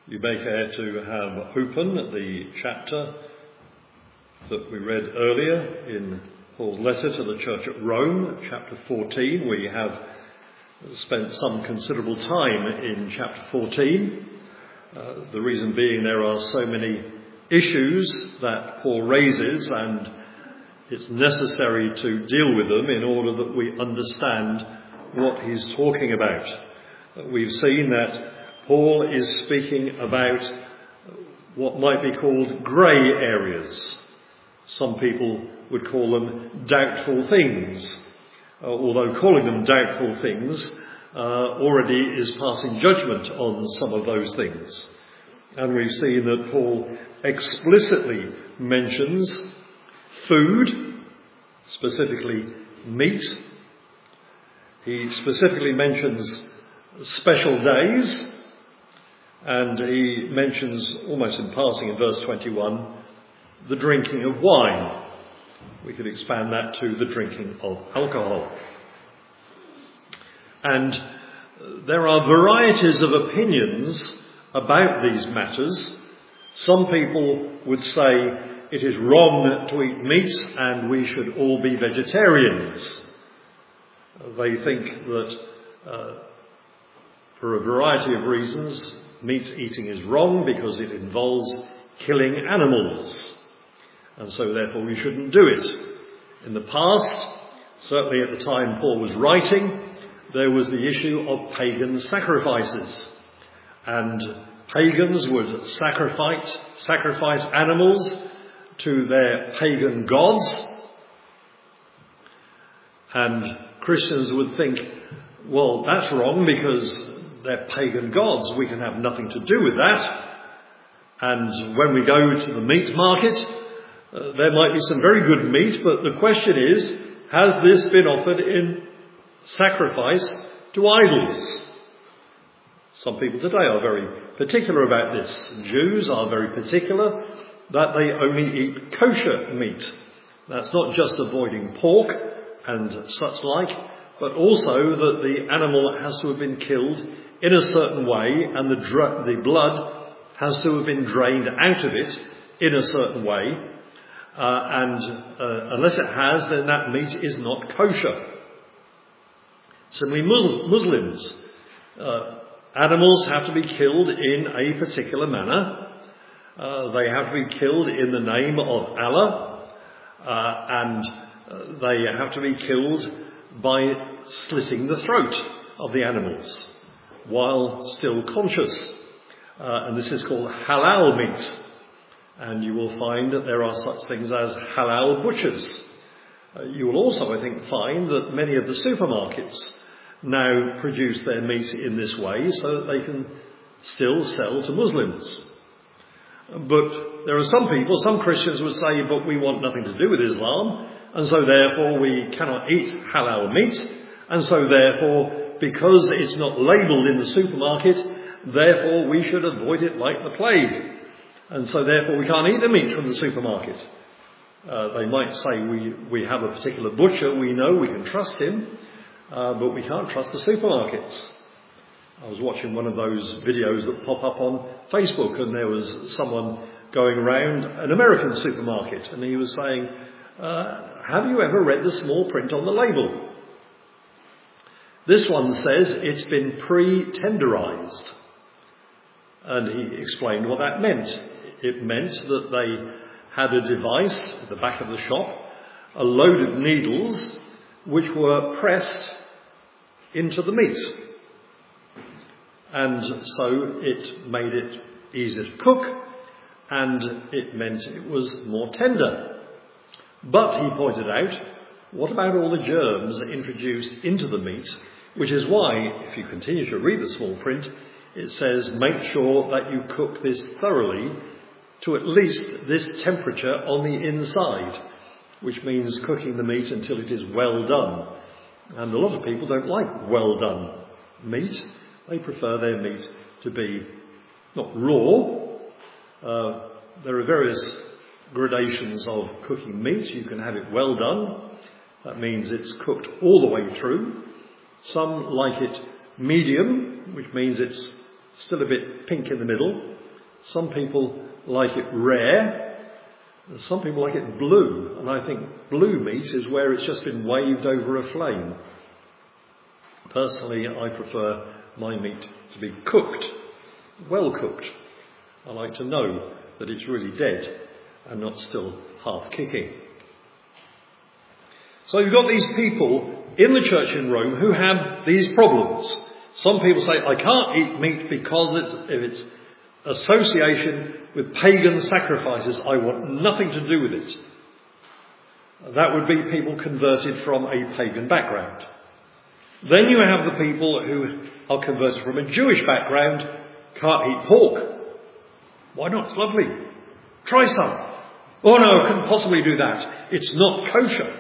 You may care to have open the chapter that we read earlier in Paul's letter to the church at Rome, chapter 14. We have spent some considerable time in chapter 14. The reason being there are so many issues that Paul raises, and it's necessary to deal with them in order that we understand what he's talking about. We've seen that Paul is speaking about what might be called grey areas. Some people would call them doubtful things, although calling them doubtful things already is passing judgment on some of those things. And we've seen that Paul explicitly mentions food, specifically meat. He specifically mentions special days, and he mentions almost in passing in verse 21 the drinking of wine. We could expand that to the drinking of alcohol. And there are varieties of opinions about these matters. Some people would say it is wrong to eat meat and we should all be vegetarians. They think that for a variety of reasons, meat eating is wrong because it involves killing animals, and so therefore we shouldn't do it. In the past, certainly at the time Paul was writing, there was the issue of pagan sacrifices, and pagans would sacrifice animals to their pagan gods, and Christians would think, well, that's wrong because they're pagan gods. We can have nothing to do with that. And when we go to the meat market, there might be some very good meat, but the question is, has this been offered in sacrifice to idols? Some people today are very particular about this. Jews are very particular that they only eat kosher meat. That's not just avoiding pork and such like, but also that the animal has to have been killed in a certain way, and the blood has to have been drained out of it in a certain way, and unless it has, then that meat is not kosher. Similarly, Muslims, animals have to be killed in a particular manner. They have to be killed in the name of Allah, and they have to be killed by slitting the throat of the animals while still conscious. And this is called halal meat. And you will find that there are such things as halal butchers. You will also, I think, find that many of the supermarkets now produce their meat in this way so that they can still sell to Muslims. But there are some people, some Christians would say, but we want nothing to do with Islam, and so therefore we cannot eat halal meat, and so therefore, because it's not labelled in the supermarket, therefore we should avoid it like the plague. And so therefore we can't eat the meat from the supermarket. They might say we have a particular butcher, we know we can trust him, but we can't trust the supermarkets. I was watching one of those videos that pop up on Facebook, and there was someone going around an American supermarket, and he was saying, have you ever read the small print on the label? This one says it's been pre-tenderized. And he explained what that meant. It meant that they had a device at the back of the shop, a load of needles, which were pressed into the meat. And so it made it easier to cook, and it meant it was more tender. But, he pointed out, what about all the germs introduced into the meat? Which is why, if you continue to read the small print, it says, make sure that you cook this thoroughly to at least this temperature on the inside, which means cooking the meat until it is well done. And a lot of people don't like well done meat. They prefer their meat to be not raw. There are various gradations of cooking meat. You can have it well done. That means it's cooked all the way through. Some like it medium, which means it's still a bit pink in the middle. Some people like it rare. Some people like it blue. And I think blue meat is where it's just been waved over a flame. Personally, I prefer my meat to be cooked, well cooked. I like to know that it's really dead and not still half kicking. So you've got these people in the church in Rome who have these problems. Some people say, I can't eat meat because of its association with pagan sacrifices. I want nothing to do with it. That would be people converted from a pagan background. Then you have the people who are converted from a Jewish background, can't eat pork. Why not? It's lovely. Try some. Oh no, I couldn't possibly do that. It's not kosher.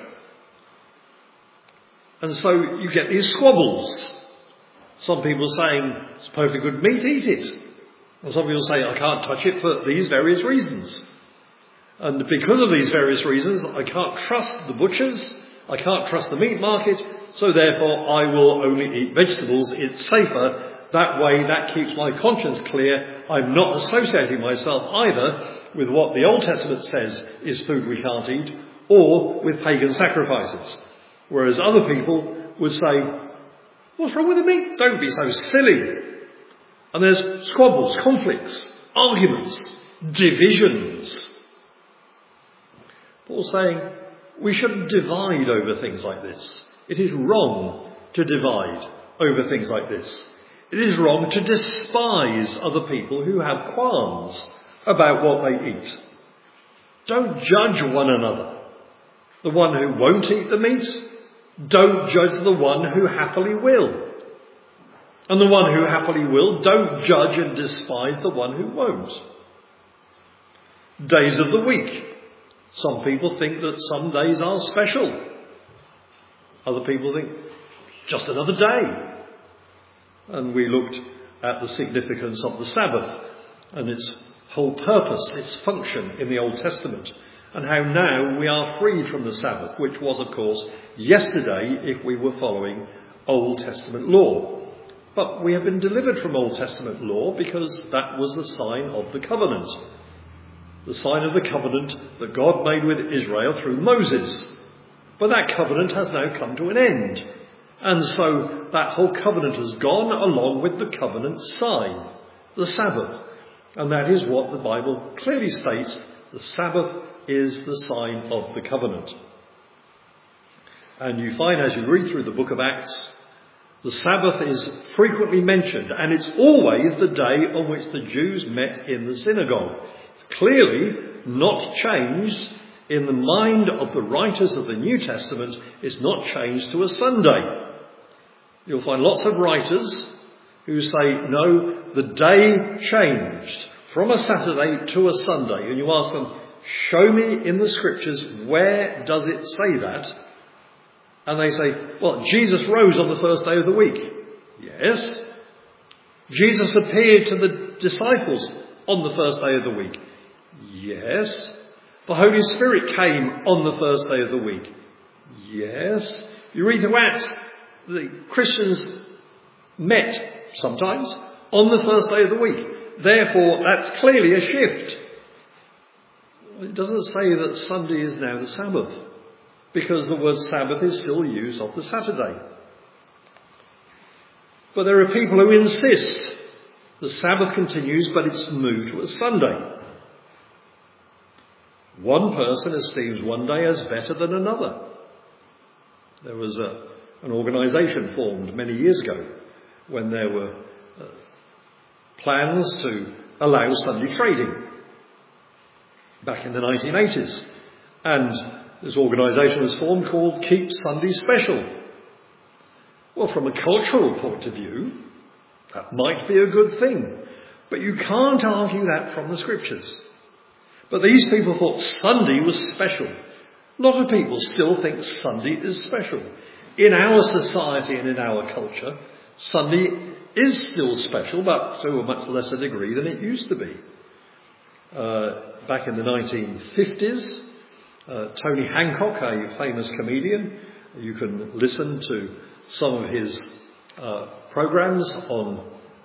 And so you get these squabbles. Some people saying, it's perfectly good meat, eat it. And some people say, I can't touch it for these various reasons. And because of these various reasons, I can't trust the butchers, I can't trust the meat market, so therefore I will only eat vegetables. It's safer. That way, that keeps my conscience clear. I'm not associating myself either with what the Old Testament says is food we can't eat, or with pagan sacrifices. Whereas other people would say, what's wrong with the meat? Don't be so silly. And there's squabbles, conflicts, arguments, divisions. Paul's saying we shouldn't divide over things like this. It is wrong to divide over things like this. It is wrong to despise other people who have qualms about what they eat. Don't judge one another. The one who won't eat the meat, don't judge the one who happily will. And the one who happily will, don't judge and despise the one who won't. Days of the week. Some people think that some days are special. Other people think, just another day. And we looked at the significance of the Sabbath and its whole purpose, its function in the Old Testament, and how now we are free from the Sabbath, which was, of course, yesterday if we were following Old Testament law. But we have been delivered from Old Testament law because that was the sign of the covenant. The sign of the covenant that God made with Israel through Moses. But that covenant has now come to an end. And so that whole covenant has gone along with the covenant sign, the Sabbath. And that is what the Bible clearly states. The Sabbath is the sign of the covenant. And you find as you read through the book of Acts, the Sabbath is frequently mentioned, and it's always the day on which the Jews met in the synagogue. It's clearly not changed in the mind of the writers of the New Testament. It's not changed to a Sunday. You'll find lots of writers who say, no, the day changed from a Saturday to a Sunday. And you ask them, show me in the scriptures, where does it say that? And they say, well, Jesus rose on the first day of the week. Yes. Jesus appeared to the disciples on the first day of the week. Yes. The Holy Spirit came on the first day of the week. Yes. You read through Acts, the Christians met sometimes on the first day of the week. Therefore, that's clearly a shift. It doesn't say that Sunday is now the Sabbath, because the word Sabbath is still used of the Saturday. But there are people who insist the Sabbath continues, but it's moved to a Sunday. One person esteems one day as better than another. There was an organisation formed many years ago when there were plans to allow Sunday trading back in the 1980s. And this organisation was formed called Keep Sunday Special. Well, from a cultural point of view, that might be a good thing. But you can't argue that from the scriptures. But these people thought Sunday was special. A lot of people still think Sunday is special. In our society and in our culture, Sunday is still special, but to a much lesser degree than it used to be. Back in the 1950s, Tony Hancock, a famous comedian, you can listen to some of his programs on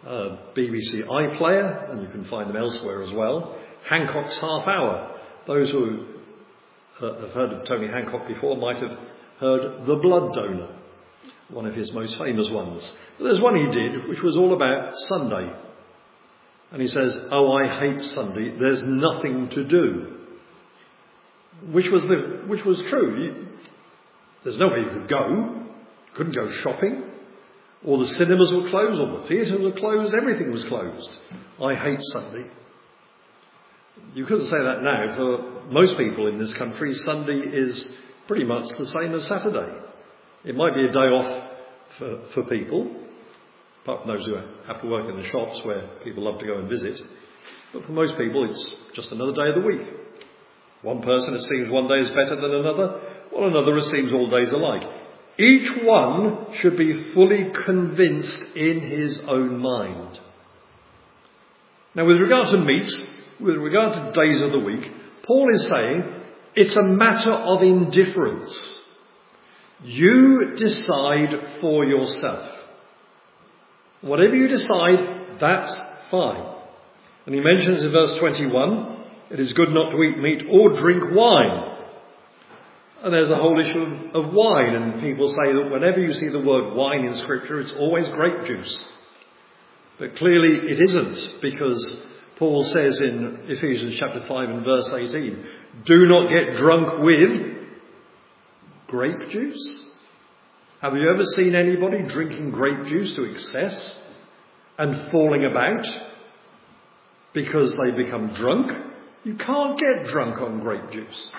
BBC iPlayer, and you can find them elsewhere as well. Hancock's Half Hour. Those who have heard of Tony Hancock before might have heard The Blood Donor, one of his most famous ones. But there's one he did which was all about Sunday. And he says, "Oh, I hate Sunday, there's nothing to do." Which was true. There's nowhere you could go. Couldn't go shopping. All the cinemas were closed, all the theatres were closed, everything was closed. I hate Sunday. You couldn't say that now. For most people in this country, Sunday is pretty much the same as Saturday. It might be a day off for people, apart from those who have to work in the shops where people love to go and visit. But for most people, it's just another day of the week. One person, it seems one day is better than another, while another, it seems all days alike. Each one should be fully convinced in his own mind. Now, with regard to meat, with regard to days of the week, Paul is saying it's a matter of indifference. You decide for yourself. Whatever you decide, that's fine. And he mentions in verse 21, it is good not to eat meat or drink wine. And there's the whole issue of wine, and people say that whenever you see the word wine in Scripture, it's always grape juice. But clearly it isn't, because Paul says in Ephesians chapter 5 and verse 18, do not get drunk with grape juice. Have you ever seen anybody drinking grape juice to excess and falling about because they become drunk? You can't get drunk on grape juice.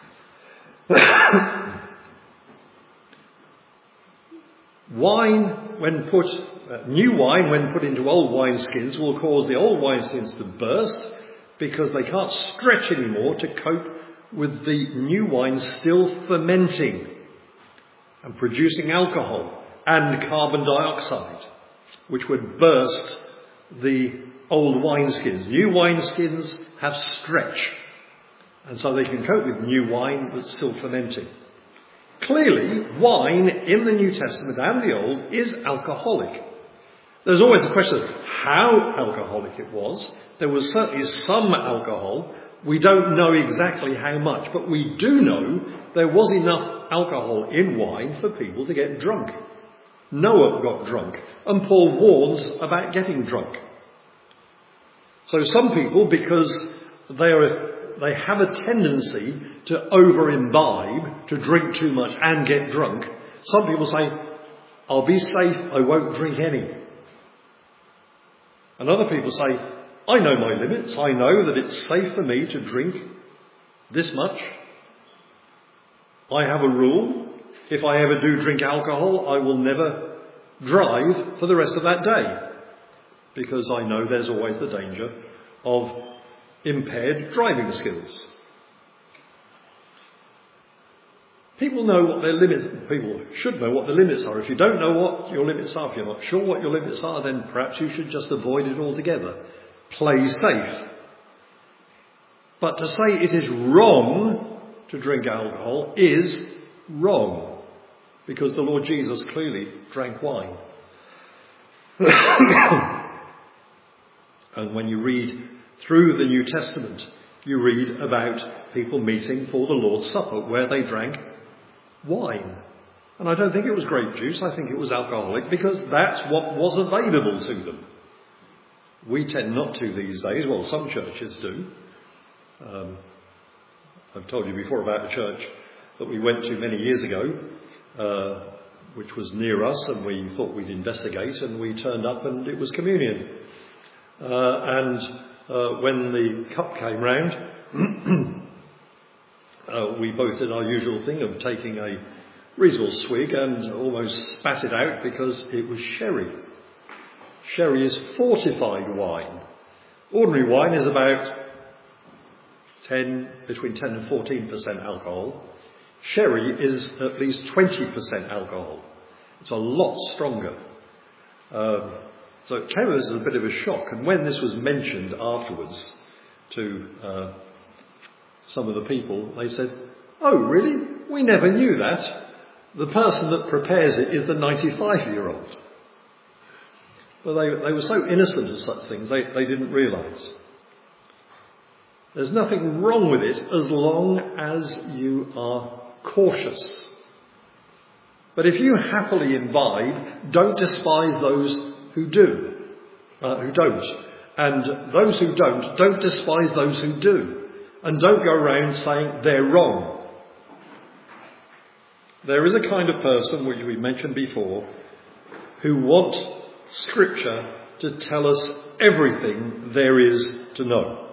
New wine, when put into old wineskins, will cause the old wineskins to burst because they can't stretch anymore to cope with the new wine still fermenting and producing alcohol and carbon dioxide, which would burst the old wineskins. New wineskins have stretch, and so they can cope with new wine that's still fermenting. Clearly, wine in the New Testament and the Old is alcoholic. There's always the question of how alcoholic it was. There was certainly some alcohol. We don't know exactly how much, but we do know there was enough alcohol in wine for people to get drunk. Noah got drunk, and Paul warns about getting drunk. So some people, because they have a tendency to over-imbibe, to drink too much and get drunk, some people say, I'll be safe, I won't drink any. And other people say, I know my limits, I know that it's safe for me to drink this much. I have a rule, if I ever do drink alcohol, I will never drive for the rest of that day, because I know there's always the danger of impaired driving skills. People know what their limits, people should know what the limits are. If you don't know what your limits are, if you're not sure what your limits are, then perhaps you should just avoid it altogether. Play safe. But to say it is wrong to drink alcohol is wrong, because the Lord Jesus clearly drank wine. And when you read through the New Testament, you read about people meeting for the Lord's Supper where they drank wine. And I don't think it was grape juice, I think it was alcoholic, because that's what was available to them. We tend not to these days. Well, some churches do. I've told you before about a church that we went to many years ago, which was near us, and we thought we'd investigate, and we turned up and it was communion. When the cup came round, we both did our usual thing of taking a reasonable swig and almost spat it out because it was sherry. Sherry is fortified wine. Ordinary wine is about between 10 and 14% alcohol. Sherry is at least 20% alcohol. It's a lot stronger. So it came as a bit of a shock. And when this was mentioned afterwards to some of the people, they said, oh, really? We never knew that. The person that prepares it is the 95-year-old. But they were so innocent of such things, they didn't realise. There's nothing wrong with it as long as you are cautious. But if you happily imbibe, don't despise those who do, who don't. And those who don't despise those who do. And don't go around saying they're wrong. There is a kind of person, which we mentioned before, who want Scripture to tell us everything there is to know.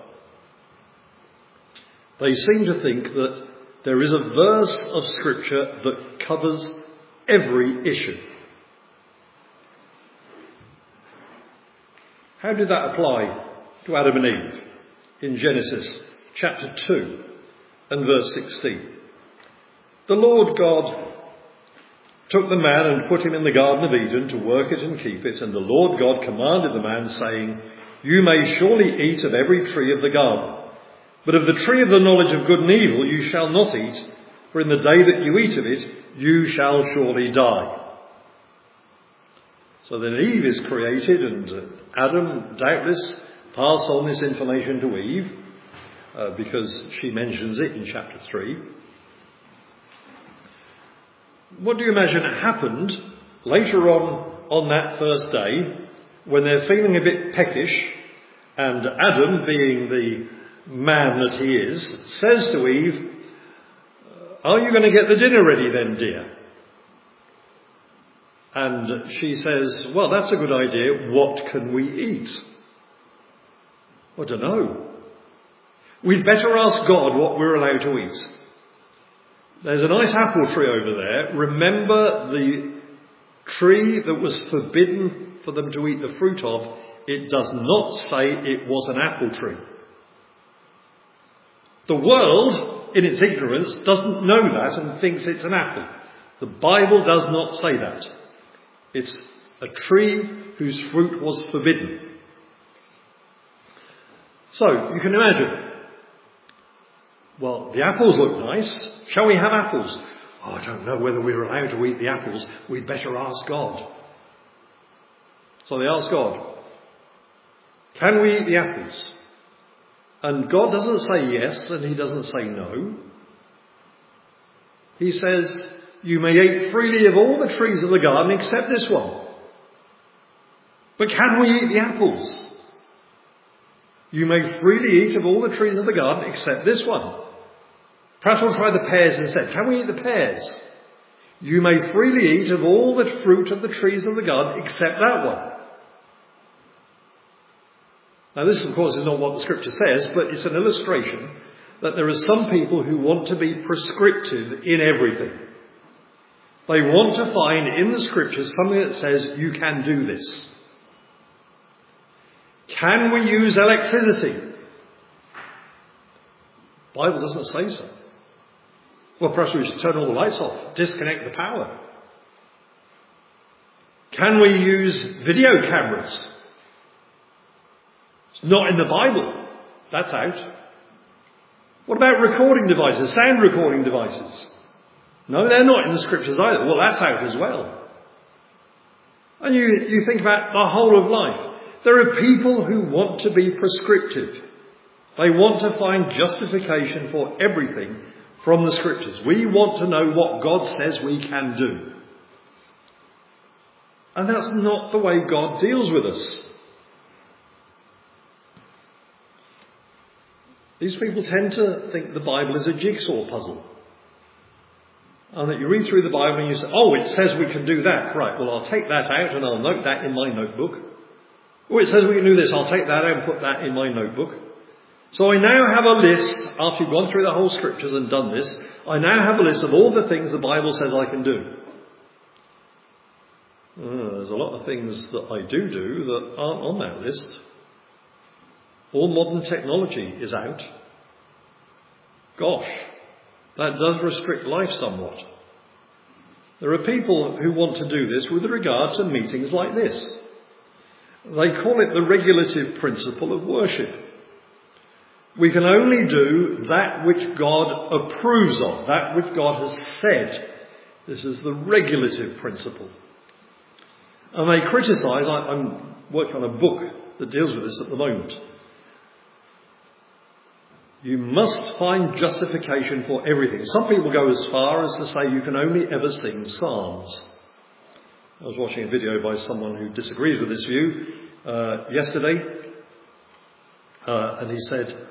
They seem to think that there is a verse of Scripture that covers every issue. How did that apply to Adam and Eve in Genesis chapter 2 and verse 16? The Lord God took the man and put him in the Garden of Eden to work it and keep it. And the Lord God commanded the man, saying, You may surely eat of every tree of the garden, but of the tree of the knowledge of good and evil you shall not eat, for in the day that you eat of it, you shall surely die. So then Eve is created, and Adam doubtless passed on this information to Eve, because she mentions it in chapter 3. What do you imagine happened later on that first day, when they're feeling a bit peckish, and Adam, being the man that he is, says to Eve, Are you going to get the dinner ready then, dear? And she says, Well, that's a good idea. What can we eat? I don't know. We'd better ask God what we're allowed to eat. There's a nice apple tree over there. Remember the tree that was forbidden for them to eat the fruit of? It does not say it was an apple tree. The world, in its ignorance, doesn't know that and thinks it's an apple. The Bible does not say that. It's a tree whose fruit was forbidden. So, you can imagine. Well, the apples look nice. Shall we have apples? Oh, I don't know whether we're allowed to eat the apples. We'd better ask God. So they ask God, Can we eat the apples? And God doesn't say yes, and he doesn't say no. He says, You may eat freely of all the trees of the garden except this one. But can we eat the apples? You may freely eat of all the trees of the garden except this one. Perhaps we'll try the pears instead. Can we eat the pears? You may freely eat of all the fruit of the trees of the garden except that one. Now this, of course, is not what the Scripture says, but it's an illustration that there are some people who want to be prescriptive in everything. They want to find in the Scriptures something that says, you can do this. Can we use electricity? The Bible doesn't say so. Well, perhaps we should turn all the lights off, disconnect the power. Can we use video cameras? It's not in the Bible. That's out. What about recording devices, sound recording devices? No, they're not in the Scriptures either. Well, that's out as well. And you think about the whole of life. There are people who want to be prescriptive. They want to find justification for everything from the Scriptures. We want to know what God says we can do. And that's not the way God deals with us. These people tend to think the Bible is a jigsaw puzzle. And that you read through the Bible and you say, oh, it says we can do that. Right, well, I'll take that out and I'll note that in my notebook. Oh, it says we can do this. I'll take that out and put that in my notebook. So I now have a list, after you've gone through the whole Scriptures and done this, I now have a list of all the things the Bible says I can do. There's a lot of things that I do that aren't on that list. All modern technology is out. Gosh, that does restrict life somewhat. There are people who want to do this with regard to meetings like this. They call it the regulative principle of worship. We can only do that which God approves of, that which God has said. This is the regulative principle. And they criticise, I'm working on a book that deals with this at the moment. You must find justification for everything. Some people go as far as to say you can only ever sing psalms. I was watching a video by someone who disagrees with this view yesterday, and he said,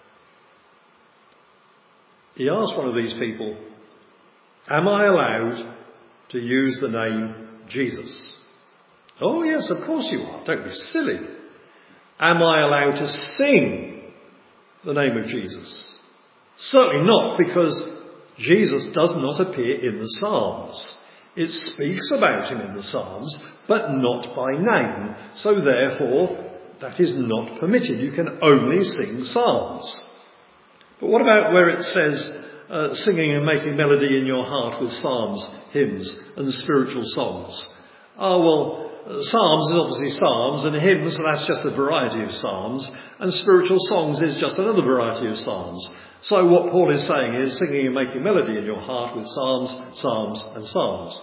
he asked one of these people, am I allowed to use the name Jesus? Oh yes, of course you are. Don't be silly. Am I allowed to sing the name of Jesus? Certainly not, because Jesus does not appear in the Psalms. It speaks about him in the Psalms, but not by name. So therefore, that is not permitted. You can only sing psalms. But what about where it says singing and making melody in your heart with psalms, hymns and spiritual songs? Oh, well, psalms is obviously psalms, and hymns, that's just a variety of psalms, and spiritual songs is just another variety of psalms. So what Paul is saying is singing and making melody in your heart with psalms, psalms and psalms.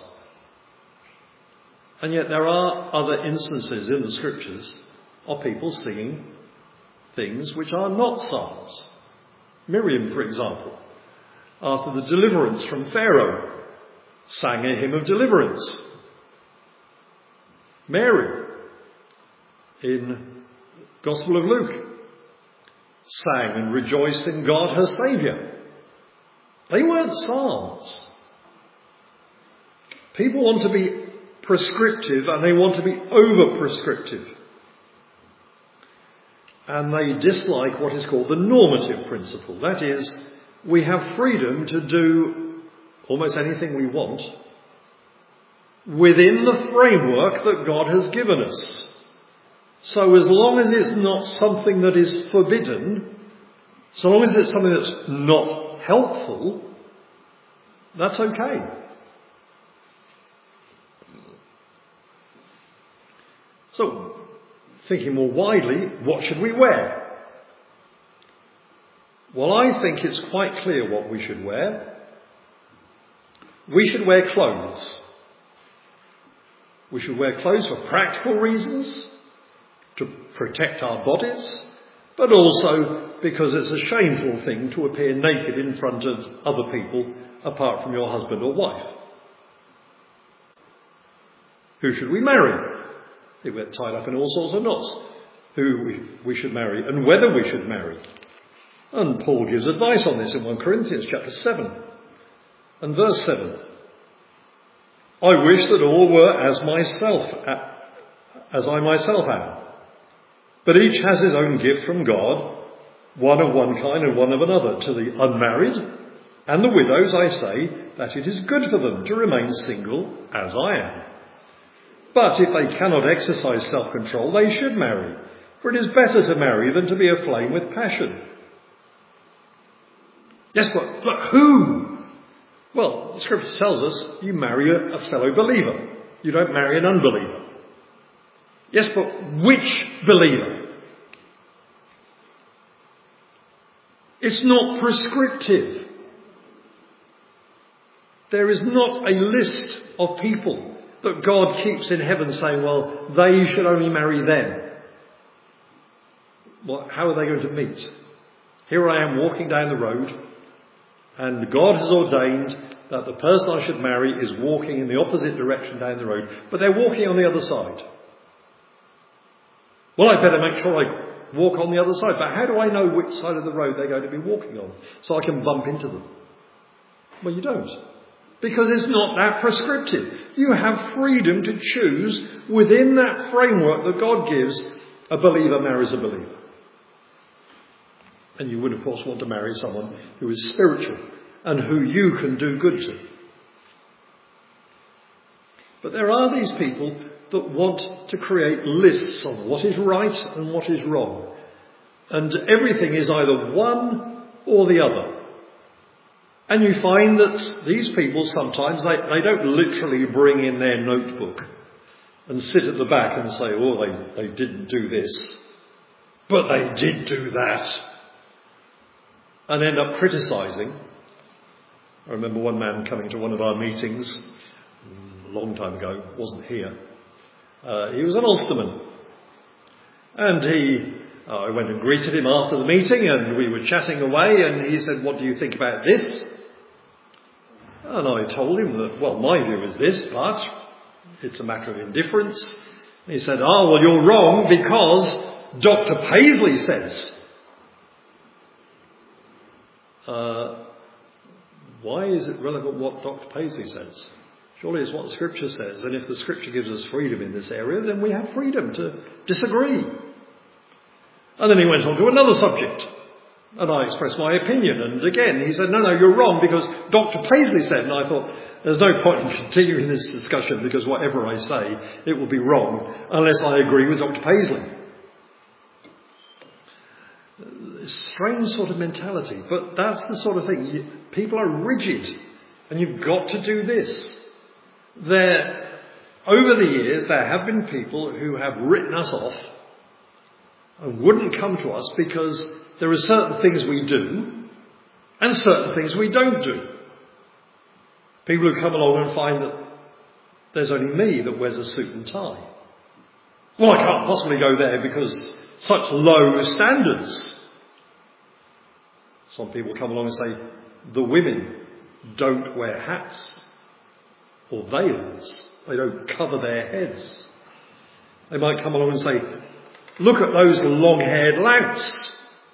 And yet there are other instances in the scriptures of people singing things which are not psalms. Miriam, for example, after the deliverance from Pharaoh, sang a hymn of deliverance. Mary, in Gospel of Luke, sang and rejoiced in God her Saviour. They weren't psalms. People want to be prescriptive, and they want to be over-prescriptive. And they dislike what is called the normative principle. That is, we have freedom to do almost anything we want within the framework that God has given us. So as long as it's not something that is forbidden, so long as it's something that's not helpful, that's okay. So, thinking more widely, what should we wear? Well, I think it's quite clear what we should wear. We should wear clothes. We should wear clothes for practical reasons, to protect our bodies, but also because it's a shameful thing to appear naked in front of other people apart from your husband or wife. Who should we marry? They get tied up in all sorts of knots. Who we should marry and whether we should marry. And Paul gives advice on this in 1 Corinthians chapter 7 and verse 7. I wish that all were as I myself am. But each has his own gift from God, one of one kind and one of another. To the unmarried and the widows I say that it is good for them to remain single as I am. But if they cannot exercise self-control, they should marry, for it is better to marry than to be aflame with passion. Yes, but who? Well, the scripture tells us you marry a fellow believer. You don't marry an unbeliever. Yes, but which believer? It's not prescriptive. There is not a list of people that God keeps in heaven saying, well, they should only marry them. Well, how are they going to meet? Here I am walking down the road, and God has ordained that the person I should marry is walking in the opposite direction down the road, but they're walking on the other side. Well, I better make sure I walk on the other side. But how do I know which side of the road they're going to be walking on so I can bump into them? Well, you don't. Because it's not that prescriptive. You have freedom to choose within that framework that God gives. A believer marries a believer. And you would, of course, want to marry someone who is spiritual and who you can do good to. But there are these people that want to create lists of what is right and what is wrong. And everything is either one or the other. And you find that these people sometimes, they don't literally bring in their notebook and sit at the back and say, oh, they didn't do this, but they did do that, and end up criticising. I remember one man coming to one of our meetings a long time ago, wasn't here. He was an Ulsterman, And I went and greeted him after the meeting, and we were chatting away, and he said, "What do you think about this?" And I told him that, well, my view is this, but it's a matter of indifference. He said, "Oh, well, you're wrong because Dr. Paisley says." Why is it relevant what Dr. Paisley says? Surely it's what the Scripture says. And if the Scripture gives us freedom in this area, then we have freedom to disagree. And then he went on to another subject. And I expressed my opinion. And again, he said, no, you're wrong because Dr. Paisley said. And I thought, there's no point in continuing this discussion because whatever I say, it will be wrong unless I agree with Dr. Paisley. Strange sort of mentality, but that's the sort of thing. People are rigid, and you've got to do this. Over the years, there have been people who have written us off and wouldn't come to us because there are certain things we do and certain things we don't do. People who come along and find that there's only me that wears a suit and tie. Well, I can't possibly go there because such low standards. Some people come along and say, the women don't wear hats or veils. They don't cover their heads. They might come along and say, look at those long-haired louts.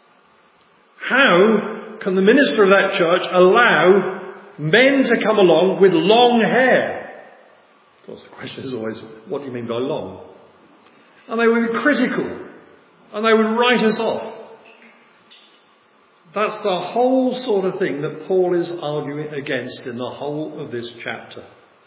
How can the minister of that church allow men to come along with long hair? Of course, the question is always, what do you mean by long? And they would be critical. And they would write us off. That's the whole sort of thing that Paul is arguing against in the whole of this chapter.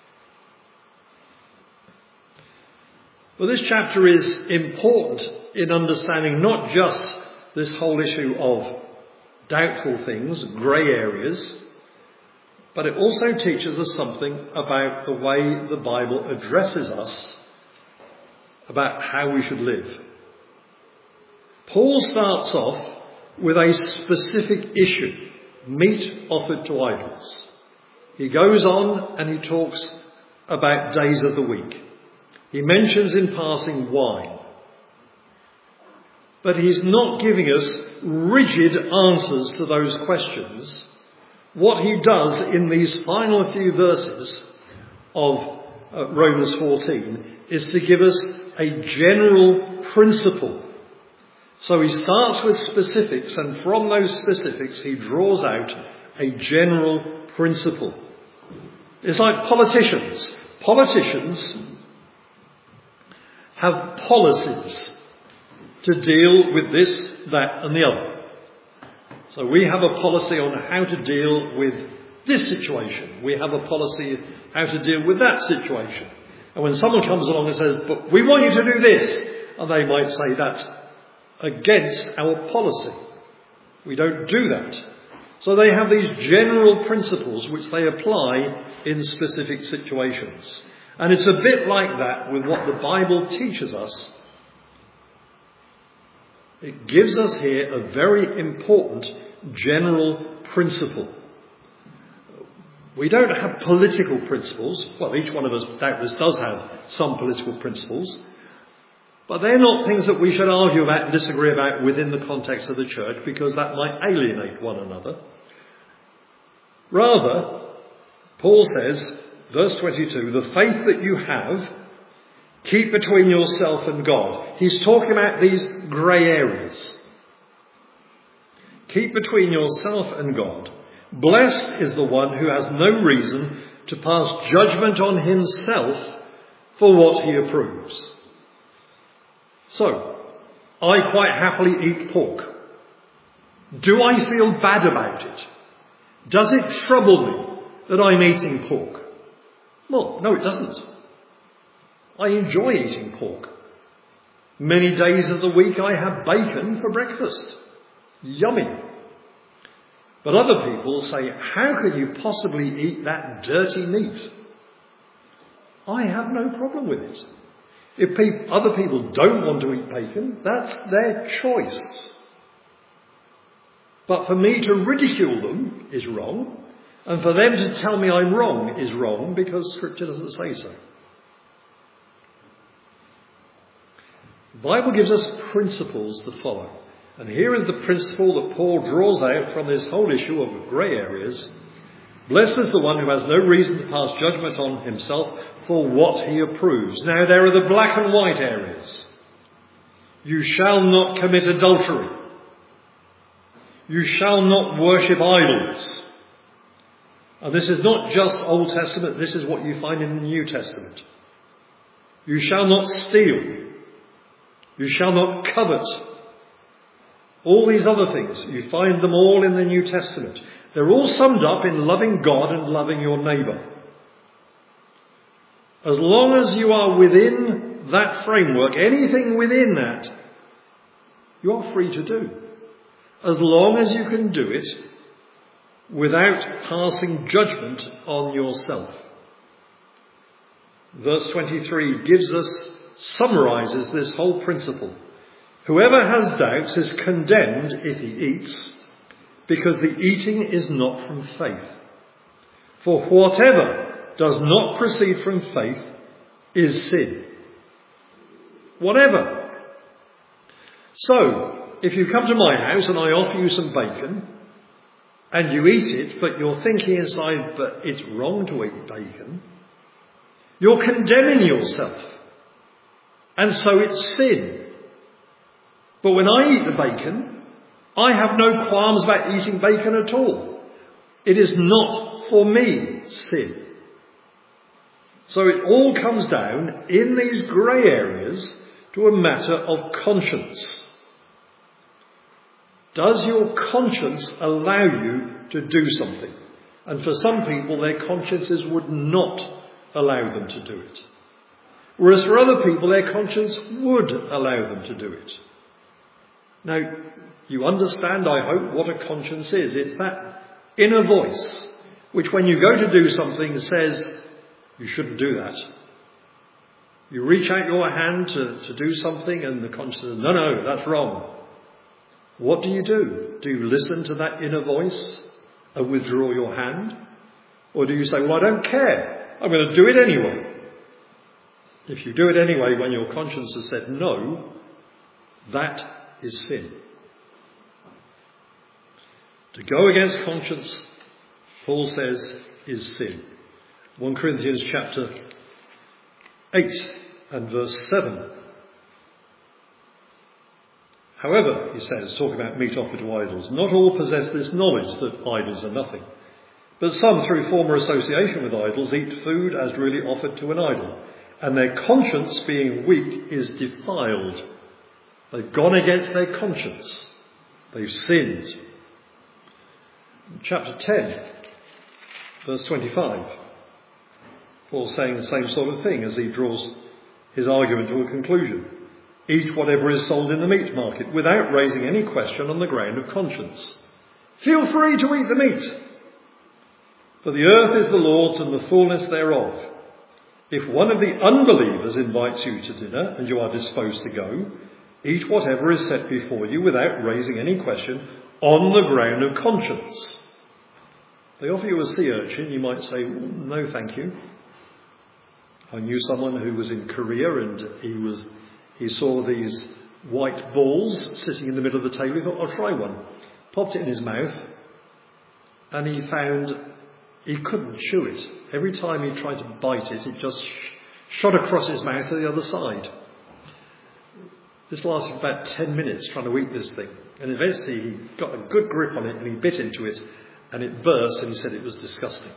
Well, this chapter is important in understanding not just this whole issue of doubtful things, grey areas, but it also teaches us something about the way the Bible addresses us about how we should live. Paul starts off with a specific issue, meat offered to idols. He goes on and he talks about days of the week. He mentions in passing wine. But he's not giving us rigid answers to those questions. What he does in these final few verses of Romans 14 is to give us a general principle. So he starts with specifics, and from those specifics he draws out a general principle. It's like politicians. Politicians have policies to deal with this, that and the other. So we have a policy on how to deal with this situation. We have a policy how to deal with that situation. And when someone comes along and says, but we want you to do this, and they might say that's against our policy. We don't do that. So they have these general principles which they apply in specific situations. And it's a bit like that with what the Bible teaches us. It gives us here a very important general principle. We don't have political principles. Well, each one of us doubtless does have some political principles. But they're not things that we should argue about and disagree about within the context of the church, because that might alienate one another. Rather, Paul says, verse 22, the faith that you have, keep between yourself and God. He's talking about these grey areas. Keep between yourself and God. Blessed is the one who has no reason to pass judgment on himself for what he approves. So, I quite happily eat pork. Do I feel bad about it? Does it trouble me that I'm eating pork? Well, no, it doesn't. I enjoy eating pork. Many days of the week I have bacon for breakfast. Yummy. But other people say, how can you possibly eat that dirty meat? I have no problem with it. If other people don't want to eat bacon, that's their choice. But for me to ridicule them is wrong, and for them to tell me I'm wrong is wrong, because Scripture doesn't say so. The Bible gives us principles to follow. And here is the principle that Paul draws out from this whole issue of grey areas. Blessed is the one who has no reason to pass judgment on himself for what he approves. Now there are the black and white areas. You shall not commit adultery. You shall not worship idols. And this is not just Old Testament, this is what you find in the New Testament. You shall not steal. You shall not covet. All these other things, you find them all in the New Testament. They're all summed up in loving God and loving your neighbour. As long as you are within that framework, anything within that, you are free to do. As long as you can do it without passing judgment on yourself. Verse 23 summarises this whole principle. Whoever has doubts is condemned if he eats, because the eating is not from faith. For whatever does not proceed from faith is sin. Whatever. So, if you come to my house and I offer you some bacon, and you eat it, but you're thinking inside, but it's wrong to eat bacon, you're condemning yourself. And so it's sin. But when I eat the bacon, I have no qualms about eating bacon at all. It is not for me sin. So it all comes down in these grey areas to a matter of conscience. Does your conscience allow you to do something? And for some people, their consciences would not allow them to do it. Whereas for other people, their conscience would allow them to do it. Now, you understand, I hope, what a conscience is. It's that inner voice, which when you go to do something says, you shouldn't do that. You reach out your hand to do something and the conscience says, no, that's wrong. What do? Do you listen to that inner voice and withdraw your hand? Or do you say, well, I don't care. I'm going to do it anyway. If you do it anyway when your conscience has said no, that is sin. To go against conscience, Paul says, is sin. 1 Corinthians chapter 8 and verse 7. However, he says, talking about meat offered to idols, not all possess this knowledge that idols are nothing. But some, through former association with idols, eat food as really offered to an idol, and their conscience, being weak, is defiled. They've gone against their conscience. They've sinned. Chapter 10, verse 25. Paul's saying the same sort of thing as he draws his argument to a conclusion. Eat whatever is sold in the meat market without raising any question on the ground of conscience. Feel free to eat the meat. For the earth is the Lord's and the fullness thereof. If one of the unbelievers invites you to dinner and you are disposed to go, eat whatever is set before you without raising any question on the ground of conscience. They offer you a sea urchin, you might say, no thank you. I knew someone who was in Korea and he saw these white balls sitting in the middle of the table. He thought, I'll try one. Popped it in his mouth and he found he couldn't chew it. Every time he tried to bite it, it just shot across his mouth to the other side. This lasted about 10 minutes trying to eat this thing. And eventually he got a good grip on it and he bit into it and it burst and he said it was disgusting.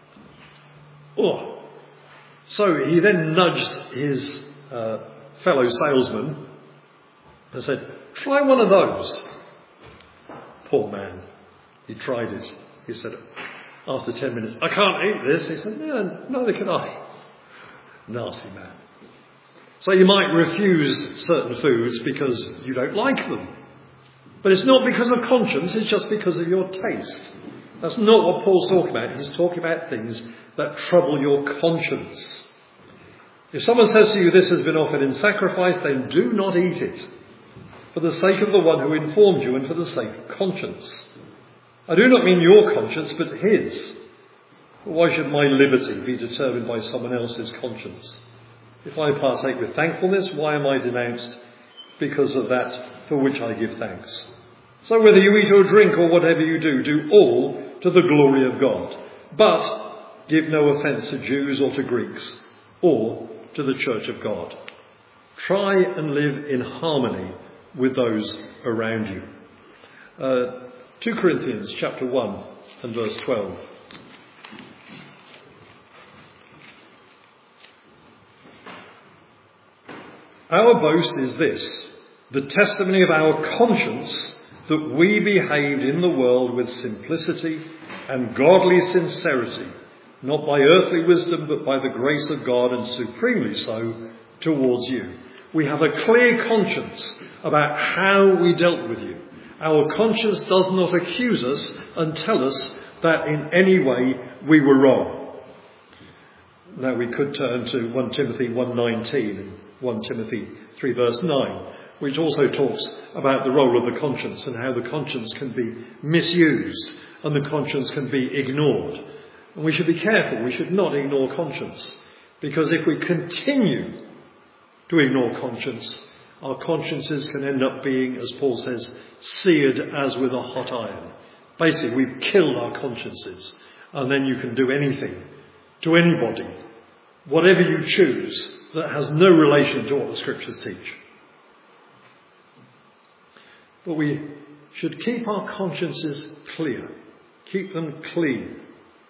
Oh. So he then nudged his fellow salesman and said, try one of those. Poor man. He tried it. He said, after 10 minutes, I can't eat this. He said, no, neither can I. Nasty man. So you might refuse certain foods because you don't like them. But it's not because of conscience, it's just because of your taste. That's not what Paul's talking about. He's talking about things that trouble your conscience. If someone says to you, this has been offered in sacrifice, then do not eat it, for the sake of the one who informed you and for the sake of conscience. I do not mean your conscience, but his. For why should my liberty be determined by someone else's conscience? If I partake with thankfulness, why am I denounced because of that for which I give thanks. So whether you eat or drink or whatever you do, do all to the glory of God. But give no offence to Jews or to Greeks or to the church of God. Try and live in harmony with those around you. 2 Corinthians chapter 1 and verse 12. Our boast is this, the testimony of our conscience, that we behaved in the world with simplicity and godly sincerity, not by earthly wisdom, but by the grace of God, and supremely so towards you. We have a clear conscience about how we dealt with you. Our conscience does not accuse us and tell us that in any way we were wrong. Now we could turn to 1 Timothy 1:19 and 1 Timothy 3 verse 9, which also talks about the role of the conscience and how the conscience can be misused and the conscience can be ignored. And we should be careful. We should not ignore conscience, because if we continue to ignore conscience, our consciences can end up being, as Paul says, seared as with a hot iron. Basically, we've killed our consciences, and then you can do anything to anybody, whatever you choose, that has no relation to what the scriptures teach. But we should keep our consciences clear, keep them clean.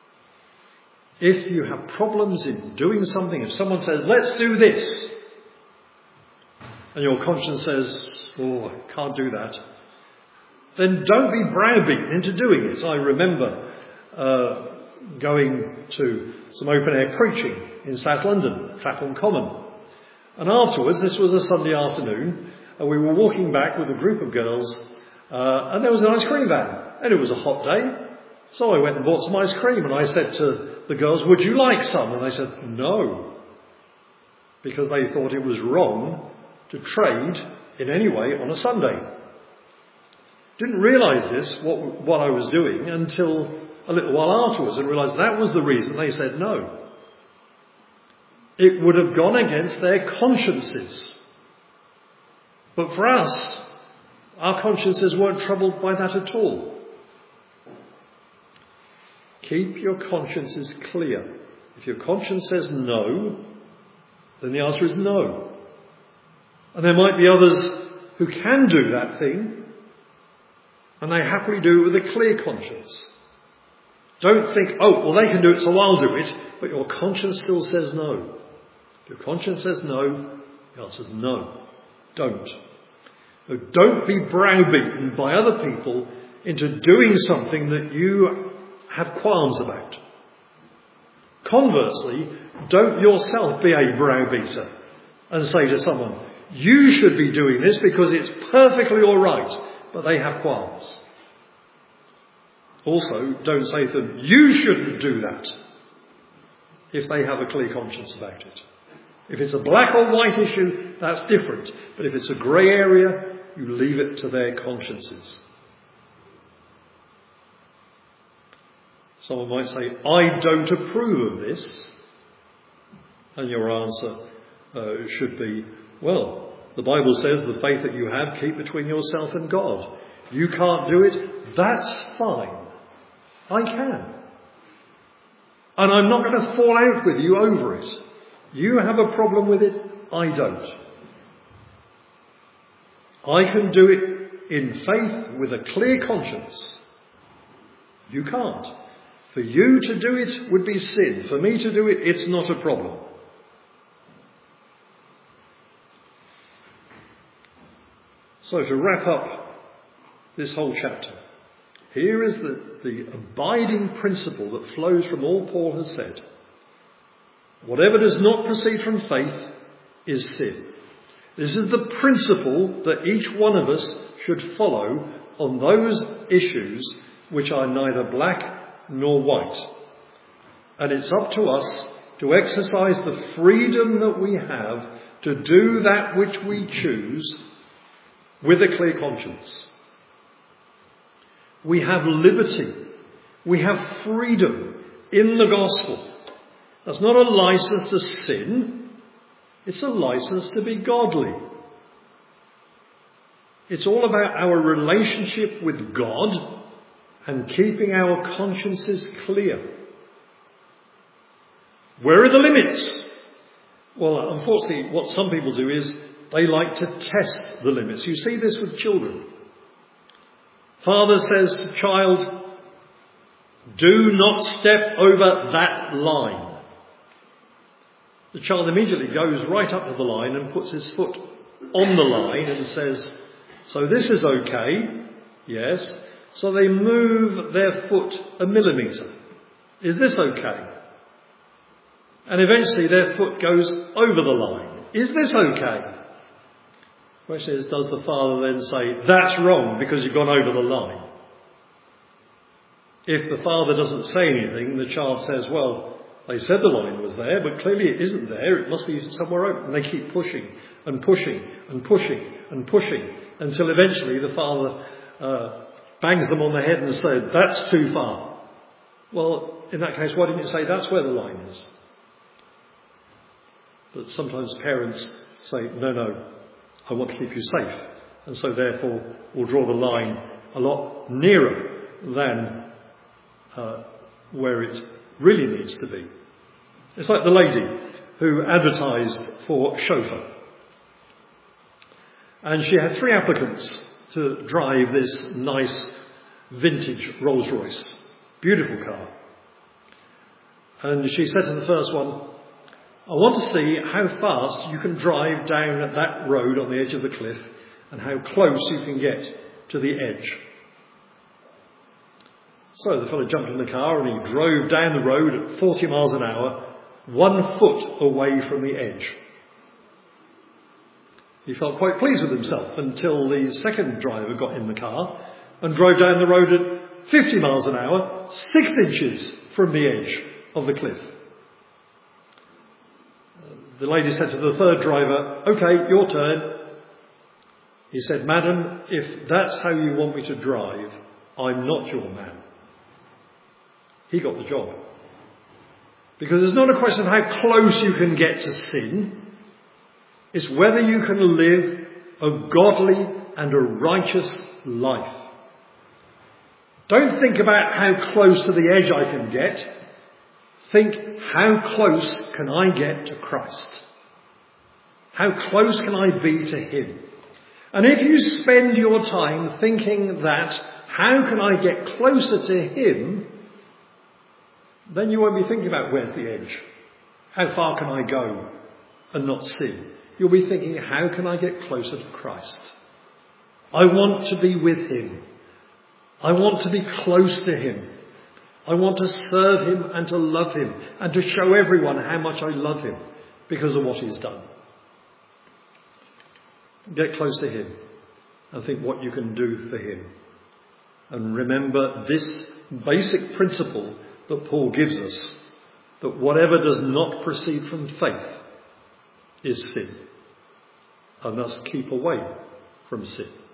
If you have problems in doing something, if someone says, let's do this, and your conscience says, oh, I can't do that, then don't be browbeaten into doing it. I remember going to some open-air preaching in South London, Clapham Common. And afterwards, this was a Sunday afternoon, and we were walking back with a group of girls, and there was an ice cream van, and it was a hot day. So I went and bought some ice cream, and I said to the girls, would you like some? And they said, no, because they thought it was wrong to trade in any way on a Sunday. Didn't realise this, what I was doing, until a little while afterwards, and realised that was the reason they said no. It would have gone against their consciences. But for us, our consciences weren't troubled by that at all. Keep your consciences clear. If your conscience says no, then the answer is no. And there might be others who can do that thing, and they happily do it with a clear conscience. Don't think, oh, well, they can do it, so I'll do it, but your conscience still says no. If your conscience says no, the answer is no. Don't. So don't be browbeaten by other people into doing something that you have qualms about. Conversely, don't yourself be a browbeater and say to someone, you should be doing this because it's perfectly all right, but they have qualms. Also, don't say to them, you shouldn't do that, if they have a clear conscience about it. If it's a black or white issue, that's different. But if it's a grey area, you leave it to their consciences. Someone might say, I don't approve of this. And your answer should be, well, the Bible says the faith that you have, keep between yourself and God. You can't do it, that's fine. I can. And I'm not going to fall out with you over it. You have a problem with it, I don't. I can do it in faith with a clear conscience. You can't. For you to do it would be sin. For me to do it, it's not a problem. So to wrap up this whole chapter, here is the abiding principle that flows from all Paul has said. Whatever does not proceed from faith is sin. This is the principle that each one of us should follow on those issues which are neither black nor white. And it's up to us to exercise the freedom that we have to do that which we choose with a clear conscience. We have liberty. We have freedom in the gospel. That's not a license to sin. It's a license to be godly. It's all about our relationship with God and keeping our consciences clear. Where are the limits? Well, unfortunately, what some people do is they like to test the limits. You see this with children. Father says to child, do not step over that line. The child immediately goes right up to the line and puts his foot on the line and says, so this is okay, yes. So they move their foot a millimetre. Is this okay? And eventually their foot goes over the line. Is this okay? The question is, does the father then say, that's wrong because you've gone over the line? If the father doesn't say anything, the child says, well, they said the line was there, but clearly it isn't there. It must be somewhere open. And they keep pushing and pushing and pushing and pushing until eventually the father bangs them on the head and says, that's too far. Well, in that case, why didn't you say that's where the line is? But sometimes parents say, no, I want to keep you safe. And so therefore we'll draw the line a lot nearer than where it really needs to be. It's like the lady who advertised for chauffeur. And she had 3 applicants to drive this nice vintage Rolls-Royce. Beautiful car. And she said to the first one, I want to see how fast you can drive down at that road on the edge of the cliff and how close you can get to the edge. So the fellow jumped in the car and he drove down the road at 40 miles an hour, 1 foot away from the edge. He felt quite pleased with himself until the second driver got in the car and drove down the road at 50 miles an hour, 6 inches from the edge of the cliff. The lady said to the third driver, okay, your turn. He said, madam, if that's how you want me to drive, I'm not your man. He got the job. Because it's not a question of how close you can get to sin. It's whether you can live a godly and a righteous life. Don't think about how close to the edge I can get. Think, how close can I get to Christ? How close can I be to Him? And if you spend your time thinking that, how can I get closer to Him? Then you won't be thinking about where's the edge? How far can I go and not sin? You'll be thinking, how can I get closer to Christ? I want to be with Him. I want to be close to Him. I want to serve Him and to love Him and to show everyone how much I love Him because of what He's done. Get close to Him and think what you can do for Him. And remember this basic principle that Paul gives us, that whatever does not proceed from faith is sin. And thus keep away from sin.